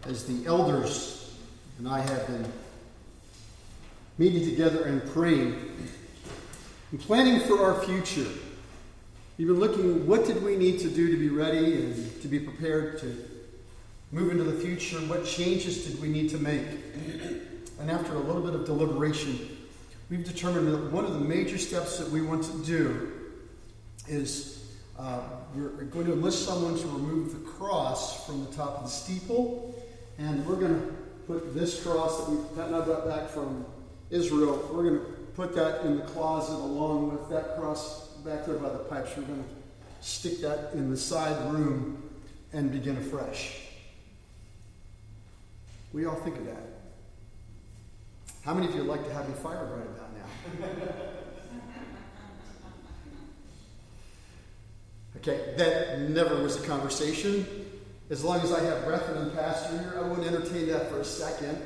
as the elders and I have been meeting together and praying and planning for our future. We've been looking, what did we need to do to be ready and to be prepared to move into the future? What changes did we need to make? And after a little bit of deliberation, we've determined that one of the major steps that we want to do is we're going to enlist someone to remove the cross from the top of the steeple. And we're going to put this cross that Pat and I brought back from Israel, we're going to put that in the closet along with that cross back there by the pipes. We're going to stick that in the side room and begin afresh. What do y'all think of that? How many of you would like to have me fired right about now? Okay, that never was a conversation. As long as I have breath and I'm pastor here, I wouldn't entertain that for a second.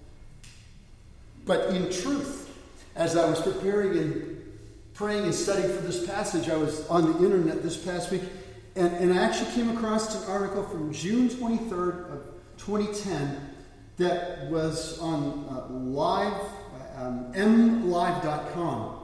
But in truth, as I was preparing and praying and studying for this passage, I was on the internet this past week, and I actually came across an article from June 23rd of 2010 that was on mlive.com,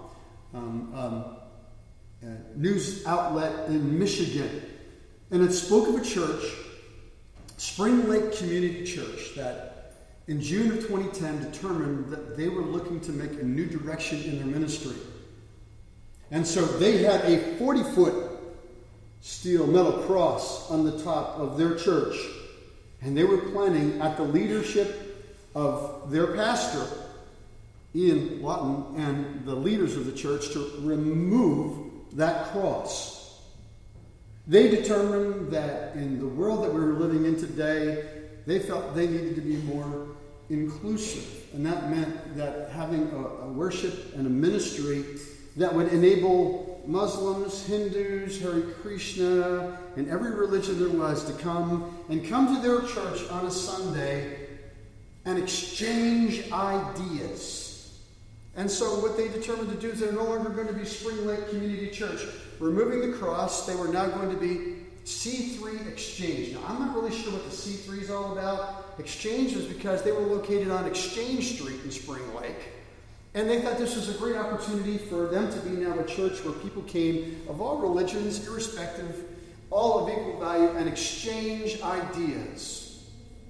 news outlet in Michigan. And it spoke of a church, Spring Lake Community Church, that in June of 2010 determined that they were looking to make a new direction in their ministry. And so they had a 40-foot steel metal cross on the top of their church. And they were planning, at the leadership of their pastor, Ian Lawton, and the leaders of the church, to remove that cross. They determined that in the world that we were living in today, they felt they needed to be more inclusive. And that meant that having a worship and a ministry that would enable Muslims, Hindus, Hare Krishna, and every religion there was to come to their church on a Sunday and exchange ideas. And so what they determined to do is they're no longer going to be Spring Lake Community Church. Removing the cross, they were now going to be C3 Exchange. Now, I'm not really sure what the C3 is all about. Exchange was because they were located on Exchange Street in Spring Lake. And they thought this was a great opportunity for them to be now a church where people came of all religions, irrespective, all of equal value, and exchange ideas.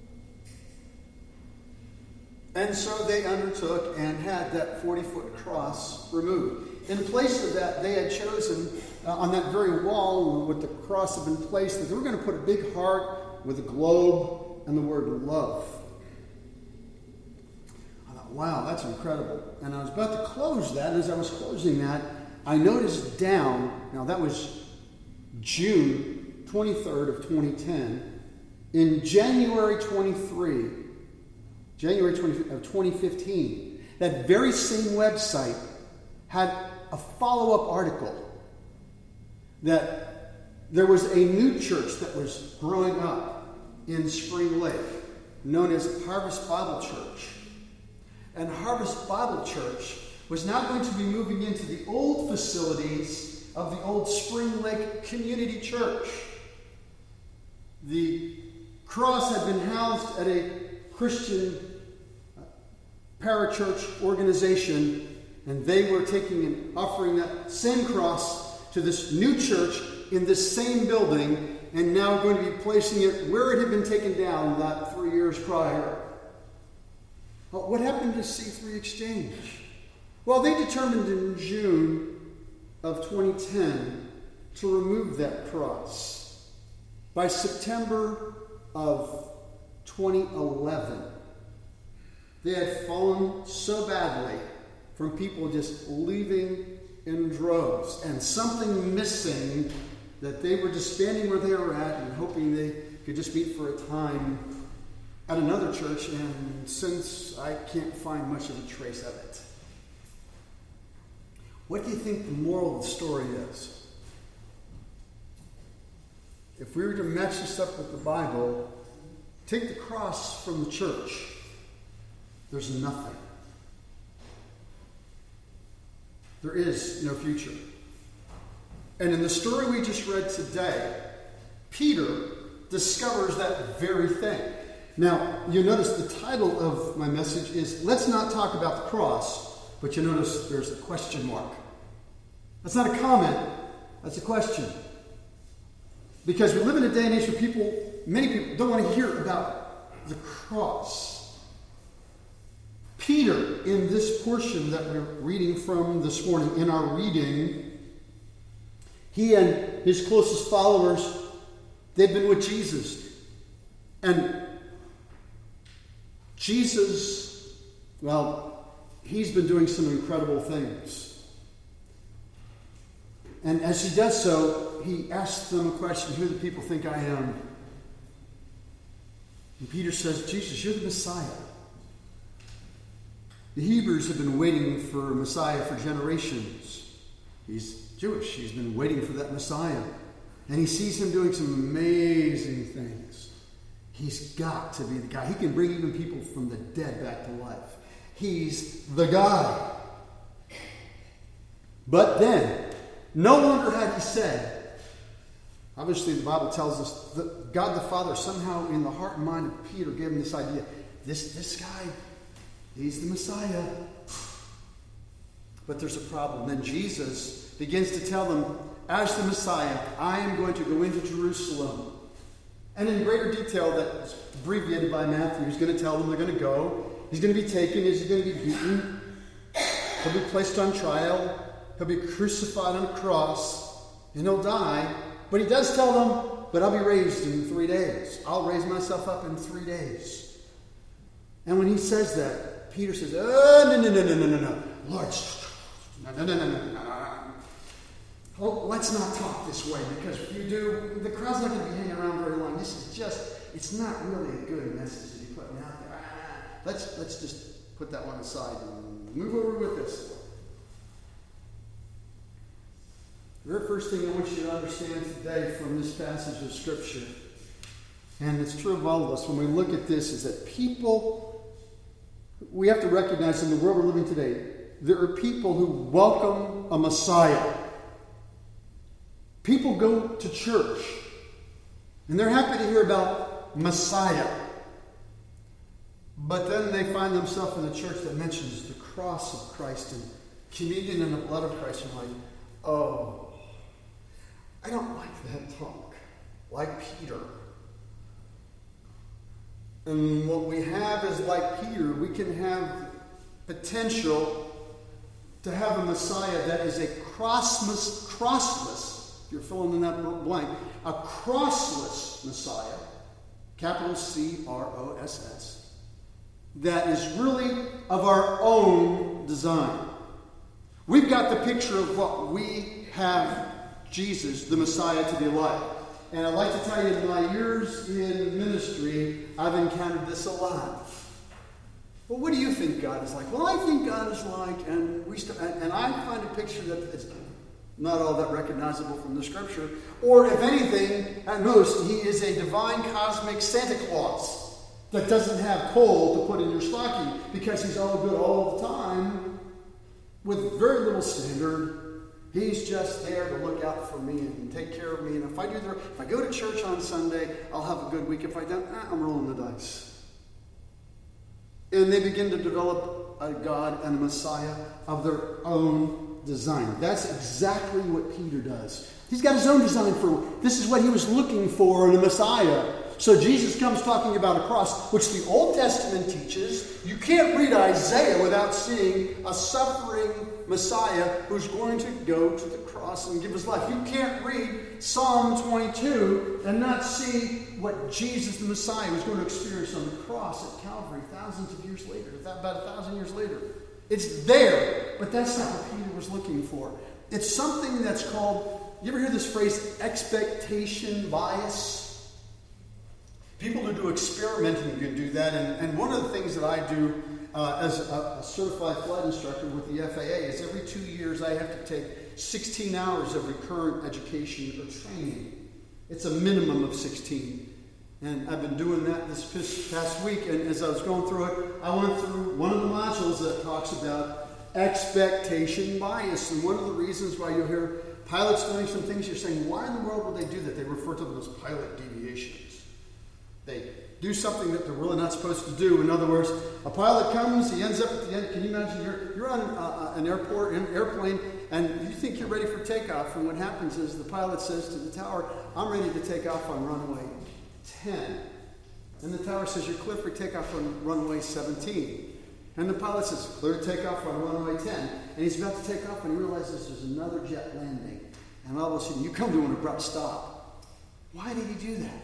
And so they undertook and had that 40-foot cross removed. In place of that, they had chosen on that very wall with the cross had been placed that they were going to put a big heart with a globe and the word love. I thought, wow, that's incredible. And I was about to close that, and as I was closing that, I noticed down, now that was June 23rd of 2010, in January 2015, that very same website had a follow-up article that there was a new church that was growing up in Spring Lake, known as Harvest Bible Church. And Harvest Bible Church was now going to be moving into the old facilities of the old Spring Lake Community Church. The cross had been housed at a Christian parachurch organization, and they were taking and offering that same cross to this new church in this same building, and now going to be placing it where it had been taken down that 3 years prior. Well, what happened to C3 Exchange? Well, they determined in June of 2010 to remove that cross. By September of 2011, they had fallen so badly from people just leaving in droves and something missing that they were just standing where they were at and hoping they could just meet for a time at another church, and since I can't find much of a trace of it. What do you think the moral of the story is? If we were to match this up with the Bible, take the cross from the church, there's nothing. There is no future. And in the story we just read today, Peter discovers that very thing. Now, you notice the title of my message is Let's Not Talk About the Cross, but you notice there's a question mark. That's not a comment, that's a question. Because we live in a day and age where many people don't want to hear about the cross. Peter, in this portion that we're reading from this morning, in our reading, he and his closest followers, they've been with Jesus. And Jesus, well, he's been doing some incredible things. And as he does so, he asks them a question, who do people think I am? And Peter says, Jesus, you're the Messiah. The Hebrews have been waiting for a Messiah for generations. He's Jewish. He's been waiting for that Messiah. And he sees him doing some amazing things. He's got to be the guy. He can bring even people from the dead back to life. He's the guy. But then, no longer had he said, obviously the Bible tells us that God the Father somehow in the heart and mind of Peter gave him this idea. This guy, he's the Messiah. But there's a problem. Then Jesus begins to tell them, as the Messiah, I am going to go into Jerusalem. And in greater detail that's abbreviated by Matthew, he's going to tell them they're going to go. He's going to be taken. He's going to be beaten. He'll be placed on trial. He'll be crucified on a cross. And he'll die. But he does tell them, but I'll be raised in 3 days. I'll raise myself up in 3 days. And when he says that, Peter says, no. Lord, no. Oh, let's not talk this way, because if you do, the crowd's not going to be hanging around very long. This is just, it's not really a good message that you're putting out there. Let's just put that one aside and move over with this. The very first thing I want you to understand today from this passage of Scripture, and it's true of all of us when we look at this, is that we have to recognize in the world we're living today, there are people who welcome a Messiah. People go to church, and they're happy to hear about Messiah. But then they find themselves in a church that mentions the cross of Christ and communion in the blood of Christ. And like, oh, I don't like that talk. Like Peter. And what we have is like Peter, we can have potential to have a Messiah that is a crossless, if you're filling in that blank, a crossless Messiah, capital C-R-O-S-S, that is really of our own design. We've got the picture of what we have Jesus, the Messiah, to be like. And I'd like to tell you, in my years in ministry, I've encountered this a lot. Well, what do you think God is like? Well, I think God is like, and I find a picture that is not all that recognizable from the Scripture. Or, if anything, at most, he is a divine cosmic Santa Claus that doesn't have coal to put in your stocking because he's all good all the time with very little standard. He's just there to look out for me and take care of me. And if I go to church on Sunday, I'll have a good week. If I don't, I'm rolling the dice. And they begin to develop a God and a Messiah of their own design. That's exactly what Peter does. He's got his own design for this is what he was looking for in a Messiah. So Jesus comes talking about a cross, which the Old Testament teaches. You can't read Isaiah without seeing a suffering Messiah who's going to go to the cross and give his life. You can't read Psalm 22 and not see what Jesus the Messiah was going to experience on the cross at Calvary thousands of years later, about 1,000 years later. It's there, but that's not what Peter was looking for. It's something that's called, you ever hear this phrase, expectation bias? People who do experimenting can do that, and one of the things that I do as a certified flight instructor with the FAA is every 2 years I have to take 16 hours of recurrent education or training. It's a minimum of 16. And I've been doing that this past week, and as I was going through it, I went through one of the modules that talks about expectation bias. And one of the reasons why you'll hear pilots doing some things, you're saying, why in the world would they do that? They refer to them as pilot deviations. They do something that they're really not supposed to do. In other words, a pilot comes, he ends up at the end. Can you imagine you're on an airplane, and you think you're ready for takeoff, and what happens is the pilot says to the tower, I'm ready to take off on runway 10. And the tower says, you're clear for takeoff on runway 17. And the pilot says, clear to take off on runway 10. And he's about to take off, and he realizes there's another jet landing. And all of a sudden, you come to an abrupt stop. Why did he do that?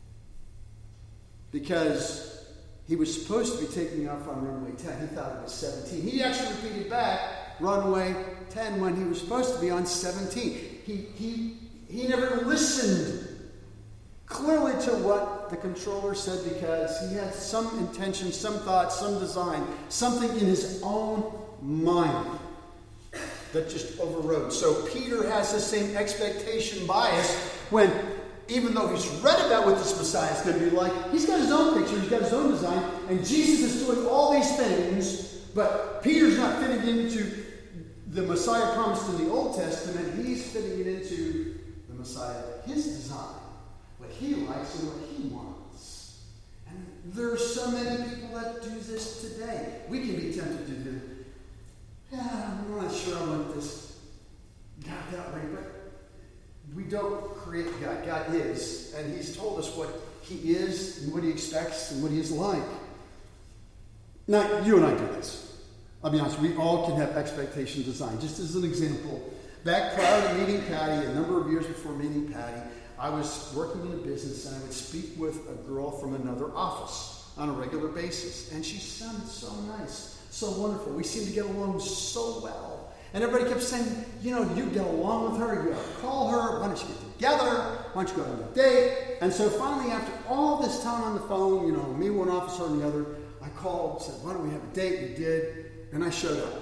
Because he was supposed to be taking off on runway 10. He thought it was 17. He actually repeated back runway 10 when he was supposed to be on 17. He never listened clearly to what the controller said, because he had some intention, some thought, some design, something in his own mind that just overrode. So Peter has the same expectation bias when, even though he's read about what this Messiah is going to be like, he's got his own picture, he's got his own design, and Jesus is doing all these things, but Peter's not fitting into the Messiah promised in the Old Testament. He's fitting it into the Messiah, his design, what he likes and what he wants. And there are so many people that do this today. We can be tempted to do, I'm not sure I want this God that way, but we don't create God. God is, and he's told us what he is and what he expects and what he is like. Now, you and I do this. I'll be honest, we all can have expectation design. Just as an example, back prior to meeting Patty, a number of years before meeting Patty, I was working in a business, and I would speak with a girl from another office on a regular basis. And she sounded so nice, so wonderful. We seemed to get along so well. And everybody kept saying, you get along with her, you ought to call her, why don't you get together, why don't you go on a date? And so finally, after all this time on the phone, me one officer and the other, I called, said, why don't we have a date? We did, and I showed up.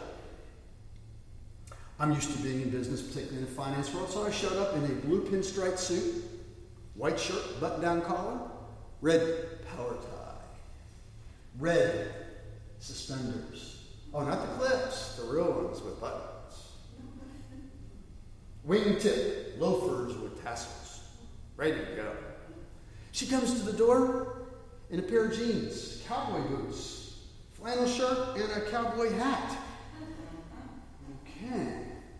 I'm used to being in business, particularly in the finance world, so I showed up in a blue pinstripe suit, white shirt, button-down collar, red power tie, red suspenders. Oh, not the clips, the real ones with buttons. Wingtip loafers with tassels, ready to go. She comes to the door in a pair of jeans, cowboy boots, flannel shirt, and a cowboy hat. Okay.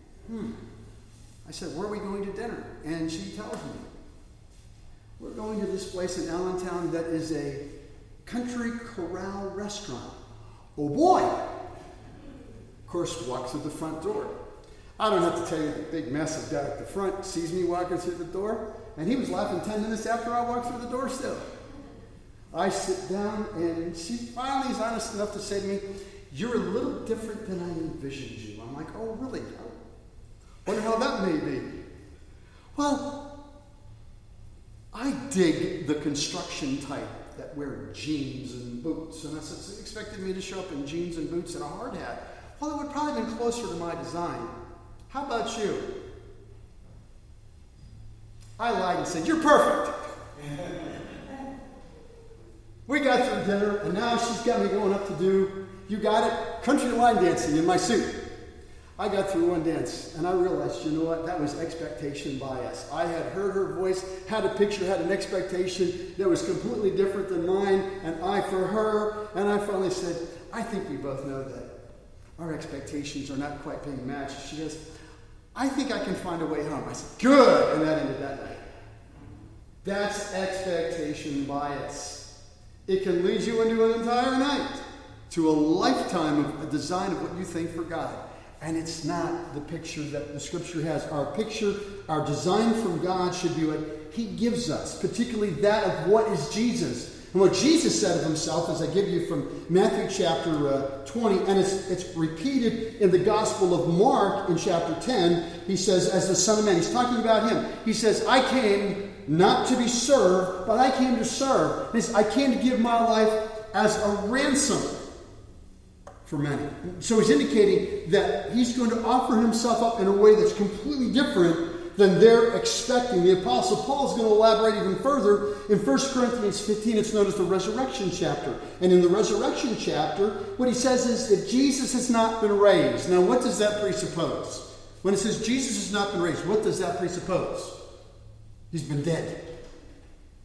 I said, where are we going to dinner? And she tells me, we're going to this place in Allentown that is a country corral restaurant. Oh boy! Of course, walk through the front door. I don't have to tell you the big mess I've got at the front. Sees me walking through the door, and he was laughing 10 minutes after I walked through the door still. I sit down, and she finally is honest enough to say to me, you're a little different than I envisioned you. I'm like, oh, really? I wonder how that may be. Well, I dig the construction type that wear jeans and boots. And I said, so you expected me to show up in jeans and boots and a hard hat? Well, it would probably have been closer to my design. How about you? I lied and said, you're perfect. We got through dinner, and now she's got me going up to do, you got it, country line dancing in my suit. I got through one dance, and I realized, you know what, that was expectation bias. I had heard her voice, had a picture, had an expectation that was completely different than mine, and I for her, and I finally said, I think we both know that our expectations are not quite being matched. She goes, I think I can find a way home. I said, good, and that ended that night. That's expectation bias. It can lead you into an entire night, to a lifetime of a design of what you think for God. And it's not the picture that the Scripture has. Our picture, our design from God should be what He gives us, particularly that of what is Jesus. And what Jesus said of Himself, as I give you from Matthew chapter 20, and it's repeated in the Gospel of Mark in chapter 10, He says, as the Son of Man, He's talking about Him. He says, I came not to be served, but I came to serve. He says, I came to give my life as a ransom for many. So He's indicating that He's going to offer Himself up in a way that's completely different than they're expecting. The Apostle Paul is going to elaborate even further. In 1 Corinthians 15, it's known as the resurrection chapter. And in the resurrection chapter, what he says is, if Jesus has not been raised. Now, what does that presuppose? When it says Jesus has not been raised, what does that presuppose? He's been dead.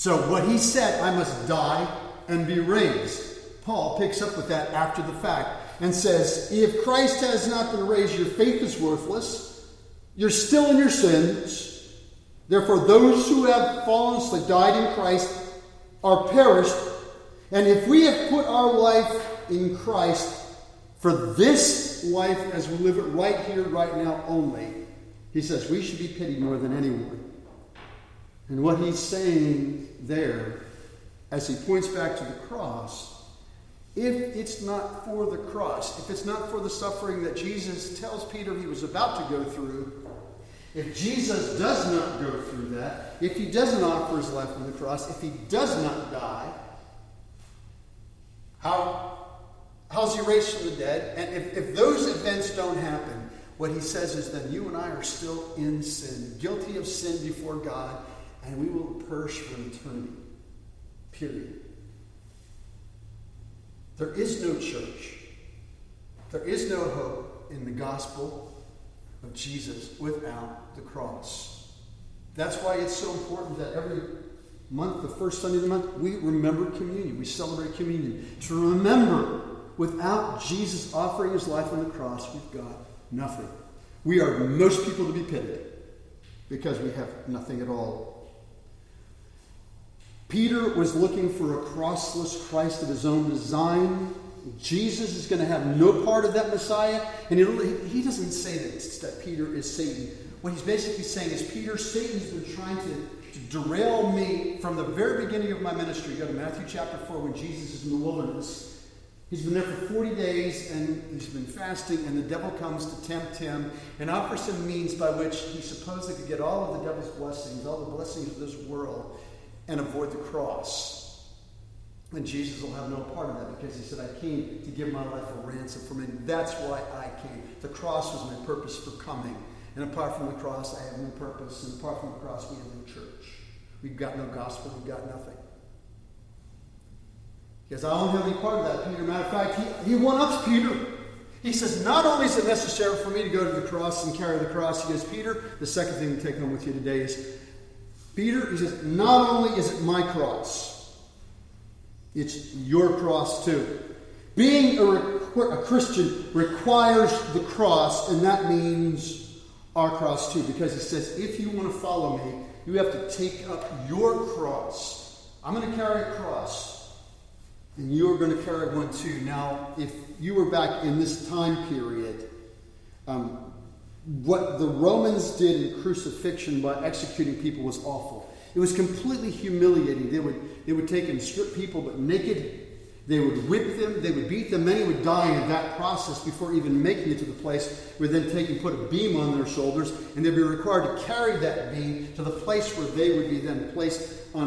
So what he said, I must die and be raised. Paul picks up with that after the fact and says, if Christ has not been raised, your faith is worthless. You're still in your sins. Therefore, those who have fallen asleep, died in Christ, are perished. And if we have put our life in Christ for this life as we live it right here, right now only, he says we should be pitied more than anyone. And what he's saying there, as he points back to the cross, if it's not for the cross, if it's not for the suffering that Jesus tells Peter he was about to go through, if Jesus does not go through that, if he doesn't offer his life on the cross, if he does not die, how's he raised from the dead? And if those events don't happen, what he says is then you and I are still in sin, guilty of sin before God, and we will perish for eternity. Period. There is no church. There is no hope in the gospel of Jesus without the cross. That's why it's so important that every month, the first Sunday of the month, we remember communion. We celebrate communion. To remember, without Jesus offering his life on the cross, we've got nothing. We are most people to be pitied because we have nothing at all. Peter was looking for a crossless Christ of his own design. Jesus is going to have no part of that Messiah. And he doesn't say that Peter is Satan. What he's basically saying is, Peter, Satan's been trying to derail me from the very beginning of my ministry. Go to Matthew chapter 4 when Jesus is in the wilderness. He's been there for 40 days and he's been fasting, and the devil comes to tempt him and offers him means by which he supposedly could get all of the devil's blessings, all the blessings of this world, and avoid the cross. And Jesus will have no part of that because he said, I came to give my life a ransom for many. That's why I came. The cross was my purpose for coming. And apart from the cross, I have no purpose. And apart from the cross, we have no church. We've got no gospel. We've got nothing. Because I don't have any part of that, Peter. Matter of fact, he one-ups Peter. He says, not only is it necessary for me to go to the cross and carry the cross, he goes, Peter, the second thing to take home with you today is, Peter, he says, not only is it my cross, it's your cross too. Being a Christian requires the cross, and that means our cross too. Because he says, if you want to follow me, you have to take up your cross. I'm going to carry a cross, and you're going to carry one too. Now, if you were back in this time period, what the Romans did in crucifixion by executing people was awful. It was completely humiliating. They would take and strip people but naked. They would whip them. They would beat them. Many would die in that process before even making it to the place where they'd take and put a beam on their shoulders, and they'd be required to carry that beam to the place where they would be then placed on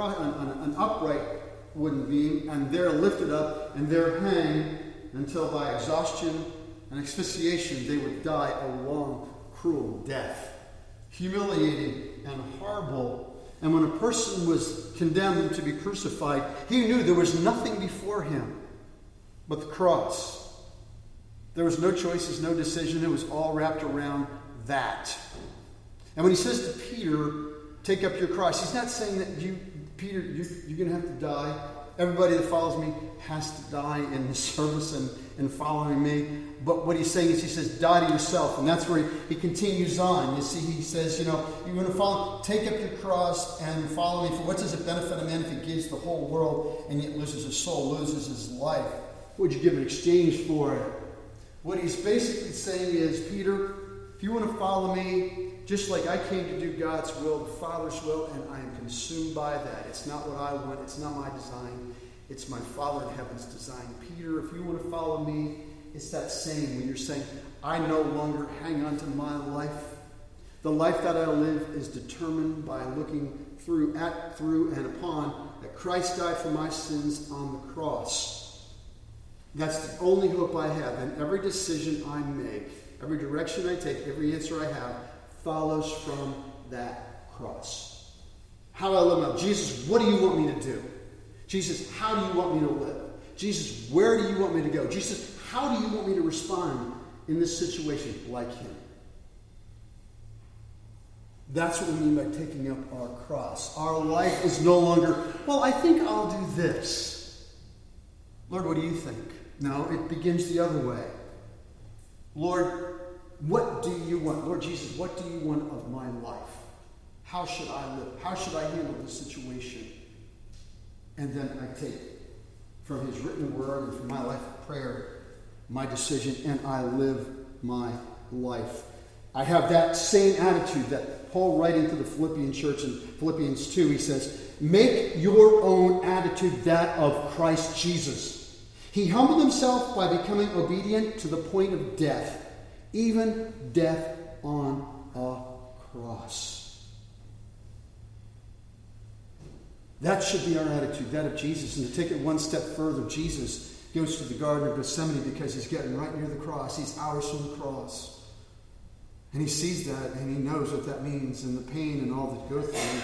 an upright wooden beam, and there lifted up, and there hang until by exhaustion and asphyxiation they would die a long, cruel death. Humiliating and horrible. And when a person was condemned to be crucified, he knew there was nothing before him but the cross. There was no choices, no decision. It was all wrapped around that. And when he says to Peter, take up your cross, he's not saying that Peter, you're going to have to die. Everybody that follows me has to die in the service and following me. But what he's saying is, he says, die to yourself. And that's where he continues on. You see, he says, you're going to follow, take up your cross and follow me. For what does it benefit a man if he gives the whole world and yet loses his soul, loses his life? What would you give in exchange for it? What he's basically saying is, Peter, if you want to follow me, just like I came to do God's will, the Father's will, and I am consumed by that. It's not what I want. It's not my design. It's my Father in heaven's design. Peter, if you want to follow me, it's that same when you're saying, I no longer hang on to my life. The life that I live is determined by looking through and upon that Christ died for my sins on the cross. That's the only hope I have. And every decision I make, every direction I take, every answer I have, follows from that cross. How do I live now? Jesus, what do you want me to do? Jesus, how do you want me to live? Jesus, where do you want me to go? Jesus, how do you want me to respond in this situation like him? That's what we mean by taking up our cross. Our life is no longer, well, I think I'll do this. Lord, what do you think? No, it begins the other way. Lord, what do you want? Lord Jesus, what do you want of my life? How should I live? How should I handle this situation? And then I take from his written word and from my life of prayer my decision, and I live my life. I have that same attitude that Paul, writing to the Philippian church in Philippians 2, he says, make your own attitude that of Christ Jesus. He humbled himself by becoming obedient to the point of death, even death on a cross. That should be our attitude, that of Jesus. And to take it one step further, Jesus goes to the Garden of Gethsemane because he's getting right near the cross. He's hours from the cross. And he sees that, and he knows what that means, and the pain and all that go through.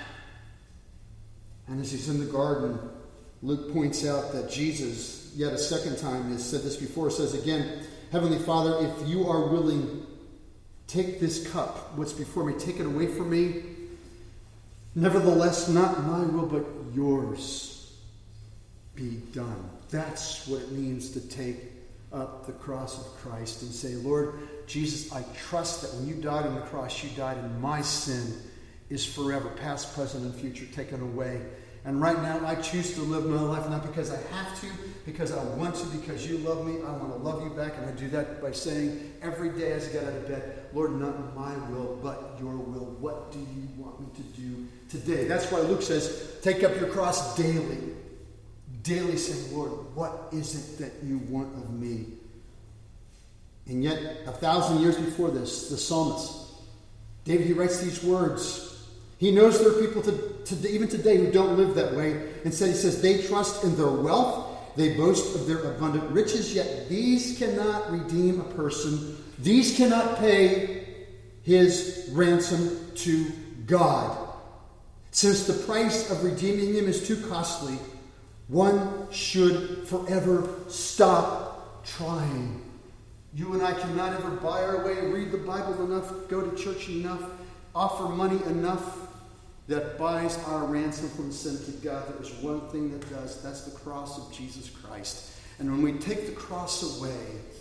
And as he's in the garden, Luke points out that Jesus, yet a second time, has said this before, says again, Heavenly Father, if you are willing, take this cup, what's before me, take it away from me. Nevertheless, not my will, but yours be done. That's what it means to take up the cross of Christ and say, Lord Jesus, I trust that when you died on the cross, you died, and my sin is forever, past, present, and future, taken away. And right now, I choose to live my life, not because I have to, because I want to, because you love me. I want to love you back, and I do that by saying every day as I get out of bed, Lord, not my will, but your will. What do you want me to do today? That's why Luke says, take up your cross daily. Daily saying, Lord, what is it that you want of me? And yet, 1,000 years before this, the psalmist, David, he writes these words. He knows there are people even today who don't live that way. Instead, he says, they trust in their wealth. They boast of their abundant riches, yet these cannot redeem a person. These cannot pay his ransom to God. Since the price of redeeming him is too costly, one should forever stop trying. You and I cannot ever buy our way, read the Bible enough, go to church enough, offer money enough that buys our ransom from sin to God. There is one thing that does. That's the cross of Jesus Christ. And when we take the cross away,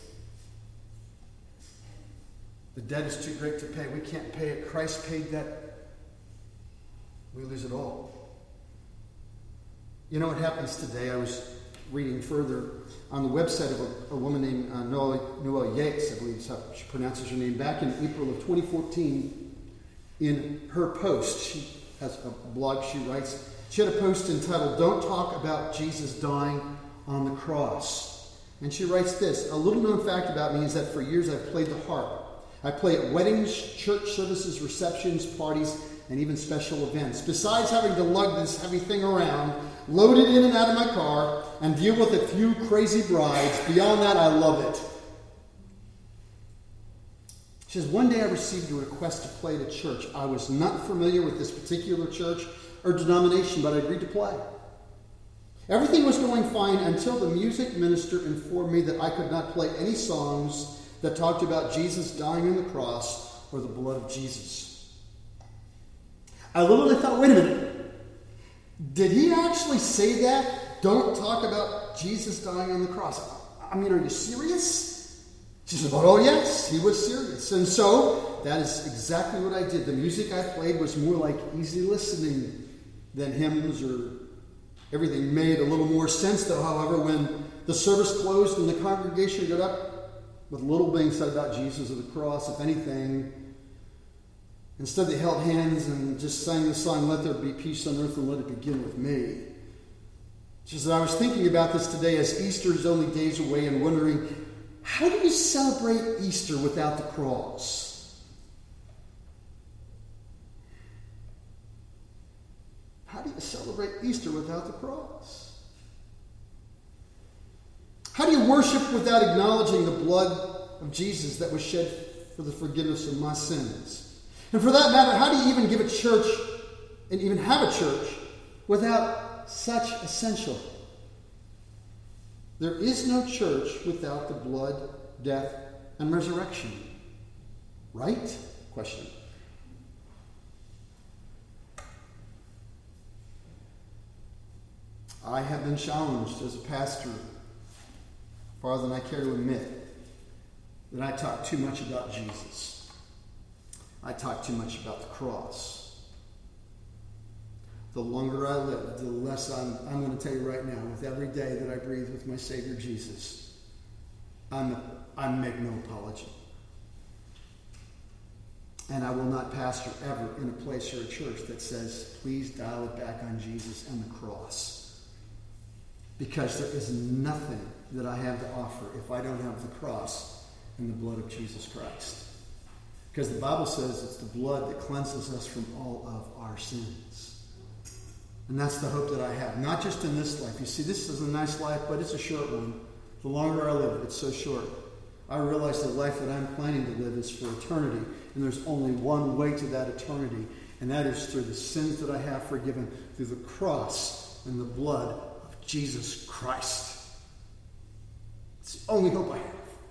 the debt is too great to pay. We can't pay it. Christ paid that. We lose it all. You know what happens today? I was reading further on the website of a woman named Noelle Yates, I believe is how she pronounces her name. Back in April of 2014, in her post, she has a blog she writes. She had a post entitled, Don't Talk About Jesus Dying on the Cross. And she writes this, a little known fact about me is that for years I've played the harp. I play at weddings, church services, receptions, parties, and even special events. Besides having to lug this heavy thing around, load it in and out of my car, and deal with a few crazy brides. Beyond that, I love it. She says, one day I received a request to play at a church. I was not familiar with this particular church or denomination, but I agreed to play. Everything was going fine until the music minister informed me that I could not play any songs that talked about Jesus dying on the cross or the blood of Jesus. I literally thought, wait a minute. Did he actually say that? Don't talk about Jesus dying on the cross. I mean, are you serious? She said, oh yes, he was serious. And so, that is exactly what I did. The music I played was more like easy listening than hymns or everything. Made a little more sense, though, however, when the service closed and the congregation got up with little being said about Jesus or the cross, if anything. Instead, they held hands and just sang the song, Let There Be Peace on Earth and Let It Begin With Me. She said, I was thinking about this today as Easter is only days away and wondering, how do you celebrate Easter without the cross? How do you celebrate Easter without the cross? How do you worship without acknowledging the blood of Jesus that was shed for the forgiveness of my sins? And for that matter, how do you even give a church and even have a church without such essential? There is no church without the blood, death, and resurrection. Right? Question. I have been challenged as a pastor, farther than I care to admit, that I talk too much about Jesus. I talk too much about the cross. The longer I live, the less I'm going to tell you right now, with every day that I breathe with my Savior Jesus, I make no apology. And I will not pastor ever in a place or a church that says, please dial it back on Jesus and the cross. Because there is nothing that I have to offer if I don't have the cross and the blood of Jesus Christ. Because the Bible says it's the blood that cleanses us from all of our sins. And that's the hope that I have. Not just in this life. You see, this is a nice life, but it's a short one. The longer I live, it's so short. I realize the life that I'm planning to live is for eternity. And there's only one way to that eternity. And that is through the sins that I have forgiven. Through the cross and the blood of Jesus Christ. It's the only hope I have.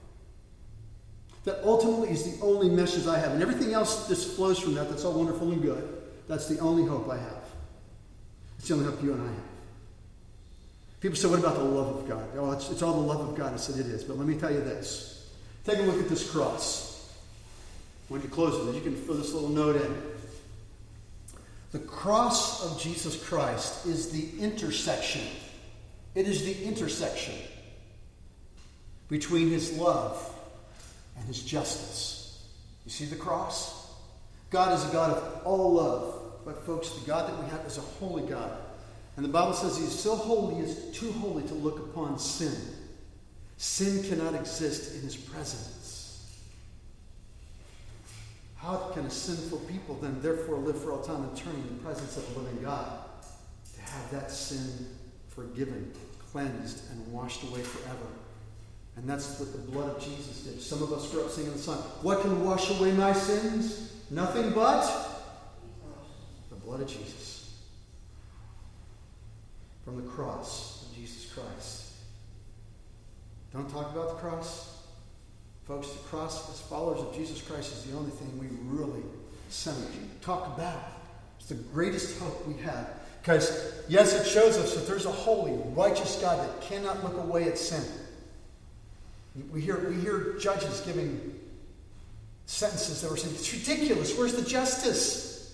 That ultimately is the only message I have. And everything else just flows from that. That's all wonderful and good. That's the only hope I have. It's the only hope you and I have. People say, what about the love of God? Oh, it's all the love of God. I said, it is. But let me tell you this. Take a look at this cross. When you close with it, you can fill this little note in. The cross of Jesus Christ is the intersection. It is the intersection between his love and his justice. You see the cross? God is a God of all love. But folks, the God that we have is a holy God. And the Bible says he is so holy, he is too holy to look upon sin. Sin cannot exist in his presence. How can a sinful people then therefore live for all time and eternity in the presence of a living God? To have that sin forgiven, cleansed, and washed away forever. And that's what the blood of Jesus did. Some of us grew up singing the song, what can wash away my sins? Nothing but the blood of Jesus. From the cross of Jesus Christ. Don't talk about the cross. Folks, the cross as followers of Jesus Christ is the only thing we really talk about. It's the greatest hope we have. Because, yes, it shows us that there's a holy, righteous God that cannot look away at sin. We hear judges giving sentences that were saying, it's ridiculous. Where's the justice?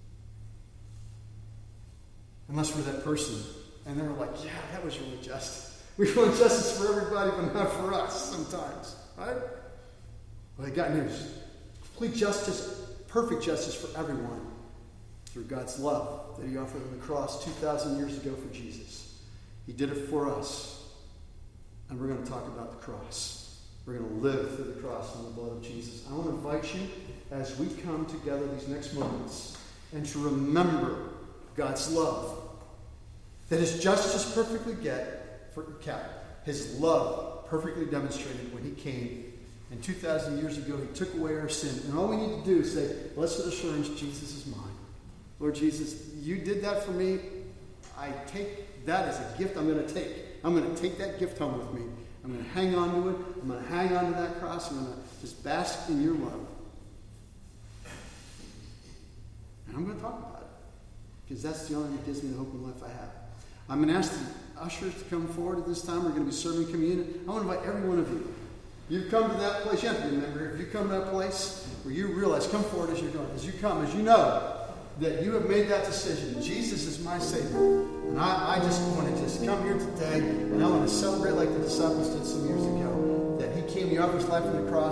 Unless we're that person. And they're like, yeah, that was really just. We want justice for everybody, but not for us sometimes. Right? Well, I got news. Complete justice, perfect justice for everyone through God's love that he offered on the cross 2,000 years ago for Jesus. He did it for us. And we're going to talk about the cross. We're going to live through the cross and the blood of Jesus. I want to invite you as we come together these next moments and to remember God's love. That his justice perfectly kept, his love perfectly demonstrated when he came. And 2,000 years ago, he took away our sin. And all we need to do is say, blessed assurance, Jesus is mine. Lord Jesus, you did that for me. I take that as a gift I'm going to take. I'm going to take that gift home with me. I'm going to hang on to it. I'm going to hang on to that cross. I'm going to just bask in your love. And I'm going to talk about it. Because that's the only thing that gives me the hope in life I have. I'm going to ask the ushers to come forward at this time. We're going to be serving communion. I want to invite every one of you. You've come to that place. You have to remember, if you come to that place where you realize, come forward as you're going. As you come, as you know that you have made that decision. Jesus is my Savior. And I just want to just come here today and I want to celebrate like the disciples did some years ago. That he came, he offered his life on the cross.